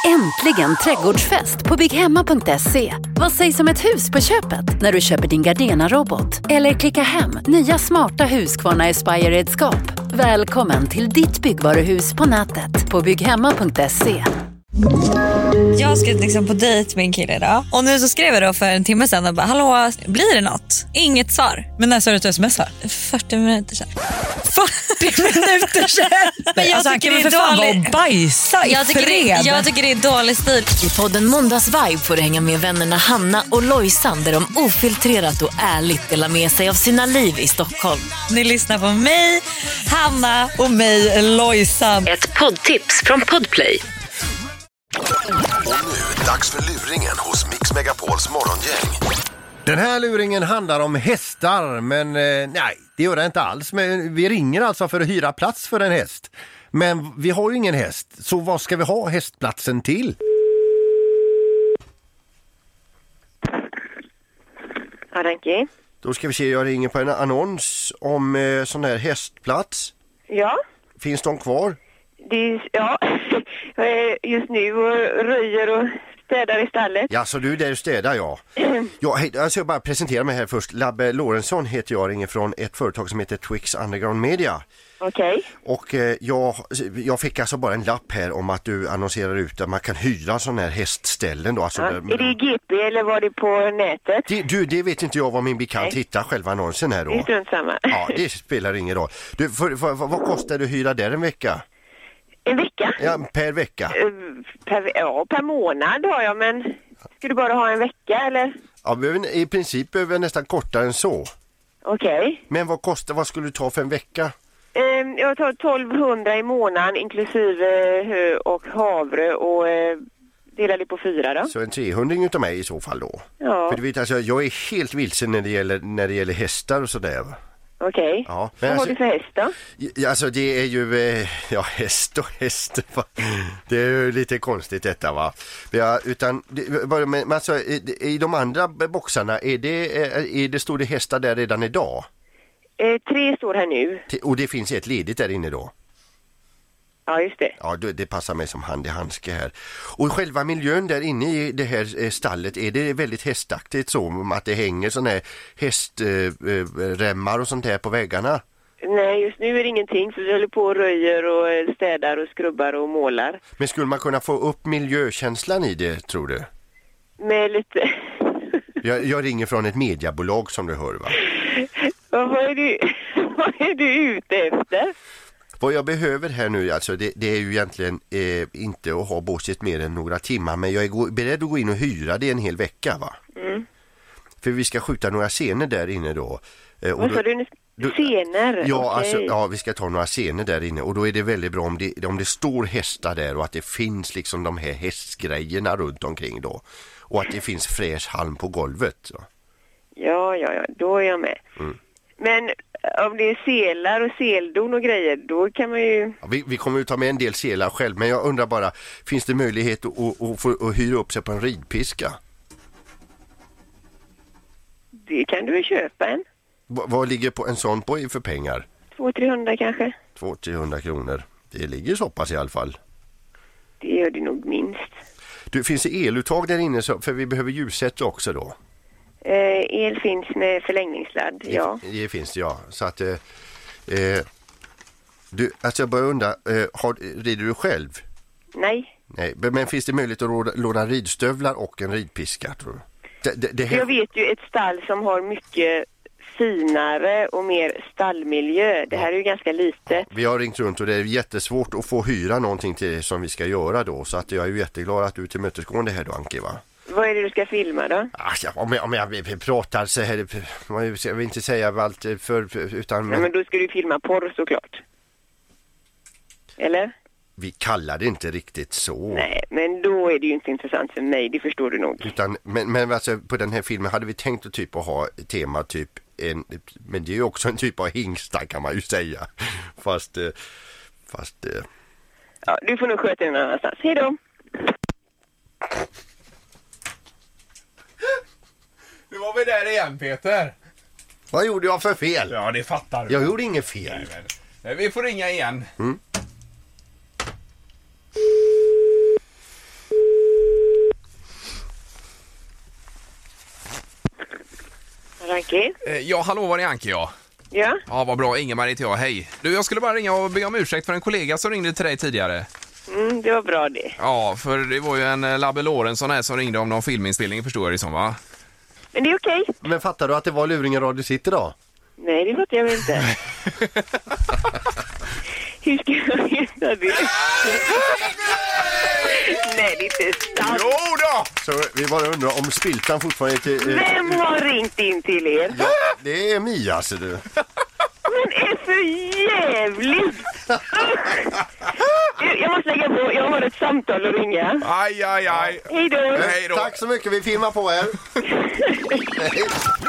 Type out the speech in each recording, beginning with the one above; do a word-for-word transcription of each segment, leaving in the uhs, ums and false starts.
Äntligen trädgårdsfest på bygghemma punkt se. Vad sägs om ett hus på köpet när du köper din Gardena-robot? Eller klicka hem nya smarta Husqvarna Aspire-redskap. Välkommen till ditt byggvaruhus på nätet på bygghemma punkt se. Jag ska liksom på dejt med en kille idag. Och nu så skrev jag då för en timme sedan och bara, hallå, blir det något? Inget svar. Men när sa du att du smsar? fyrtio minuter sedan. fyrtio minuter sedan? Men jag alltså, tycker det är för fan dålig... bajsa i jag tycker, det, jag tycker det är dålig stil. I podden Måndagsvibe får du hänga med vännerna Hanna och Lojsan, där de ofiltrerat och ärligt delar med sig av sina liv i Stockholm. Ni lyssnar på mig, Hanna och mig, Lojsan. Ett poddtips från Podplay. Och nu, dags för luringen hos Mix Megapols morgongäng. Den här luringen handlar om hästar, men eh, nej, det gör det inte alls. Men vi ringer alltså för att hyra plats för en häst. Men vi har ju ingen häst, så vad ska vi ha hästplatsen till? Ja, Danke. Då ska vi se, jag ringer på en annons om eh, sån här hästplats. Ja. Finns de kvar? Det är, ja, just nu och röjer och städar i stallet. Ja, så du där städar, ja. Ja, hej, alltså jag bara presentera mig här först. Labbe Lorentzon heter jag, ringer från ett företag som heter Twix Underground Media. Okej. Okay. Och eh, jag, jag fick alltså bara en lapp här om att du annonserar ut att man kan hyra sådana här hästställen då. Alltså, ja. där, är det i G P eller var det på nätet? Det, du, det vet inte jag vad min bekant hittar själva annonsen här då. Det är strunt samma. Ja, det spelar ingen roll. Du, för, för, för, vad kostar det att hyra där en vecka? En vecka? Ja, per vecka. Uh, per, ja, per månad har jag, men ska du bara ha en vecka eller? Ja, i princip behöver jag nästan kortare än så. Okej. Okay. Men vad kostar, vad skulle du ta för en vecka? Uh, jag tar tolvhundra i månaden inklusive hö och havre och uh, delar det på fyra då. Så en trehundring utav mig i så fall då? Ja. För du vet, alltså, jag är helt vilsen när det gäller, när det gäller hästar och sådär. Okej. Okay. Ja, vad alltså, har du för häst då? Alltså det är ju, eh, ja häst och häst, va? Det är ju lite konstigt detta va. Ja, utan, det, men alltså i, i de andra boxarna, är det, är det står det hästar där redan idag? Eh, tre står här nu. Och det finns ett ledigt där inne då? Ja, just det. Ja, det passar mig som hand i handske här. Och själva miljön där inne i det här stallet, är det väldigt hästaktigt så att det hänger sådana här hästremmar och sånt här på väggarna? Nej, just nu är det ingenting, för vi håller på och röjer och städar och skrubbar och målar. Men skulle man kunna få upp miljökänslan i det, tror du? Med lite... jag, jag ringer från ett mediebolag som du hör va? Vad är du, vad är du ute efter? Vad jag behöver här nu, alltså det, det är ju egentligen eh, inte att ha båset mer än några timmar, men jag är go- beredd att gå in och hyra det en hel vecka va? Mm. För vi ska skjuta några scener där inne då. Eh, Vad sa du? Du, scener? Ja, okay. alltså, ja, vi ska ta några scener där inne och då är det väldigt bra om det, om det står hästar där och att det finns liksom de här hästgrejerna runt omkring då. Och att det finns fräsch halm på golvet. Så. Ja, ja, ja, då är jag med. Mm. Men om det är selar och seldon och grejer, då kan man ju... Ja, vi, vi kommer ju ta med en del selar själv, men jag undrar bara, finns det möjlighet att, att, att, få, att hyra upp sig på en ridpiska? Det kan du väl köpa en. V- vad ligger på en sån på för pengar? två till trehundra kanske. två till trehundra kronor. Det ligger så pass i alla fall. Det gör det nog minst. Du, finns det eluttag där inne så, för vi behöver ljussätta också då? Eh, el finns med förlängningssladd, ja. Det, det finns det, ja. Så att, eh, eh, du, alltså jag bara undra, eh, har, rider du själv? Nej. Nej, men finns det möjlighet att råda, låna ridstövlar och en ridpiska, tror du? Det, det, det här... Jag vet ju ett stall som har mycket finare och mer stallmiljö. Det här är ju ganska lite. Vi har ringt runt och det är jättesvårt att få hyra någonting till som vi ska göra då. Så att jag är ju jätteglad att du är tillmötesgående här då, Anke, va? Vad är det du ska filma då? Ah, ja, om, jag, om jag pratar så här, jag vill inte säga allt för, utan... Men... Ja, men då ska du filma porr såklart. Eller? Vi kallar det inte riktigt så. Nej, men då är det ju inte intressant för mig, det förstår du nog. Utan, men men alltså, på den här filmen hade vi tänkt att, typ, att ha tema typ en, men det är ju också en typ av hingstar kan man ju säga. Fast, fast... Ja, du får nog sköta den annanstans. Hej då! Nu var vi där igen, Peter. Vad gjorde jag för fel? Ja, det fattar du. Jag gjorde inget fel. Nej, men, nej, vi får ringa igen. Mm. Anki. Eh, ja, hallå, var det Anki, ja? Ja. Ja, vad bra. Ingemar heter jag. Hej. Du, jag skulle bara ringa och be om ursäkt för en kollega som ringde till dig tidigare. Mm, det var bra det. Ja, för det var ju en Labbe Lorentzon här som ringde om någon filminspelning, förstår jag det som, va? Men det är okej. Men fattar du att det var Luringen Radio City då? Nej, det fattar jag väl inte. Hur ska jag veta det? Nej, det är inte sant. Jo då! Så vi bara undrar om Spiltan fortfarande är till... Eh, Vem har ringt in till er? ja, det är Mia, ser du. Hon är för jävligt. Jag måste lägga på, jag har ett samtal att ringa. Aj, aj, aj. Hej då. Hej då. Tack så mycket, vi filmar på er. Hej.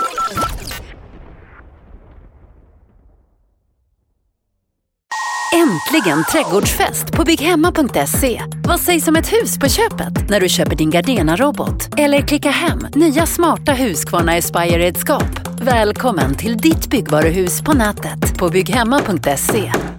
Äntligen trädgårdsfest på bygghemma punkt se. Vad sägs om ett hus på köpet när du köper din Gardena-robot? Eller klicka hem nya smarta Husqvarna Aspire-redskap. Välkommen till ditt byggvaruhus på nätet på bygghemma punkt se.